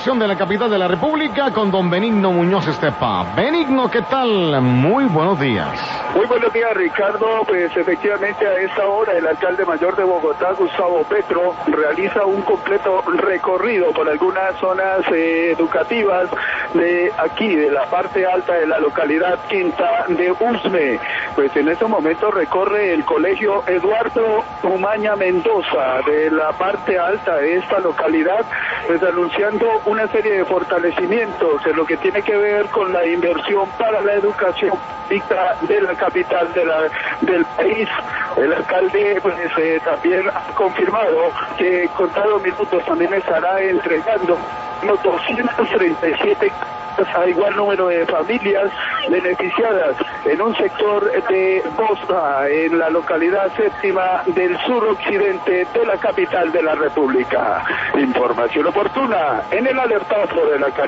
de la capital de la República con don Benigno Muñoz Estepa. Benigno, ¿qué tal? Muy buenos días. Muy buenos días, Ricardo. Pues efectivamente a esta hora el alcalde mayor de Bogotá, Gustavo Petro, realiza un completo recorrido por algunas zonas educativas de aquí, de la parte alta de la localidad Quinta de Usme. Pues en estos momentos recorre el colegio Eduardo Umaña Mendoza de la parte alta de esta localidad, pues anunciando una serie de fortalecimientos en lo que tiene que ver con la inversión para la educación pública de la capital del país. El alcalde pues también ha confirmado que contados minutos también estará entregando unos 237 a igual número de familias beneficiadas en un sector de Bosta, en la localidad séptima del suroccidente de la capital de la República. Información oportuna en el alertazo de la